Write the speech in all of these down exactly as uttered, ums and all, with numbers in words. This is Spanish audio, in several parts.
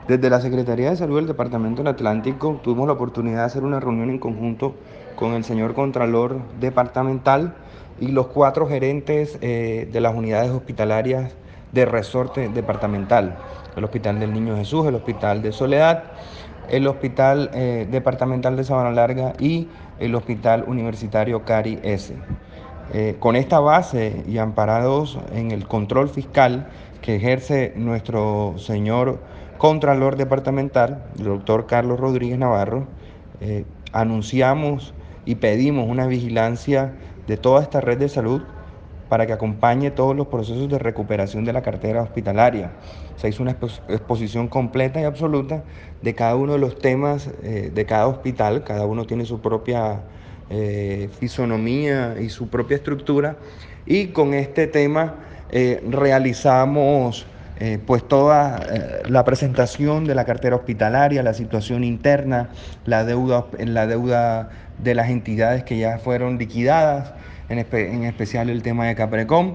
Desde la Secretaría de Salud del Departamento del Atlántico tuvimos la oportunidad de hacer una reunión en conjunto con el señor Contralor Departamental y los cuatro gerentes eh, de las unidades hospitalarias de resorte departamental: el Hospital del Niño Jesús, el Hospital de Soledad, el Hospital eh, Departamental de Sabana Larga y el Hospital Universitario Cari S. Eh, con esta base y amparados en el control fiscal que ejerce nuestro señor Contralor Departamental, el doctor Carlos Rodríguez Navarro, eh, anunciamos y pedimos una vigilancia de toda esta red de salud para que acompañe todos los procesos de recuperación de la cartera hospitalaria. Se hizo una exposición completa y absoluta de cada uno de los temas eh, de cada hospital. Cada uno tiene su propia eh, fisonomía y su propia estructura, y con este tema eh, realizamos eh, pues toda eh, la presentación de la cartera hospitalaria, la situación interna, la deuda, la deuda de las entidades que ya fueron liquidadas, en, espe en especial el tema de Caprecom.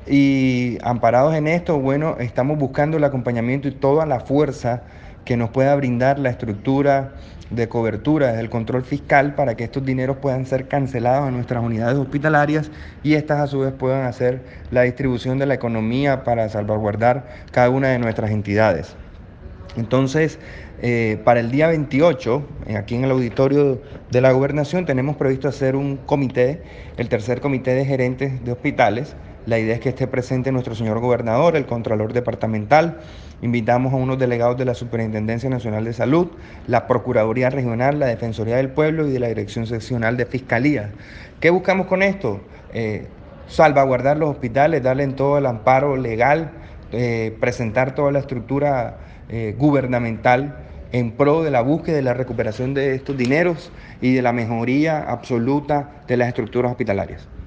Y amparados en esto, bueno, estamos buscando el acompañamiento y toda la fuerza que nos pueda brindar la estructura de cobertura desde el control fiscal para que estos dineros puedan ser cancelados en nuestras unidades hospitalarias y estas a su vez puedan hacer la distribución de la economía para salvaguardar cada una de nuestras entidades. Entonces, eh, para el día veintiocho, eh, aquí en el auditorio de la Gobernación, tenemos previsto hacer un comité, el tercer comité de gerentes de hospitales. La idea es que esté presente nuestro señor gobernador, el Contralor Departamental. Invitamos a unos delegados de la Superintendencia Nacional de Salud, la Procuraduría Regional, la Defensoría del Pueblo y de la Dirección Seccional de Fiscalía. ¿Qué buscamos con esto? Eh, salvaguardar los hospitales, darle todo el amparo legal, eh, presentar toda la estructura eh, gubernamental en pro de la búsqueda y la recuperación de estos dineros y de la mejoría absoluta de las estructuras hospitalarias.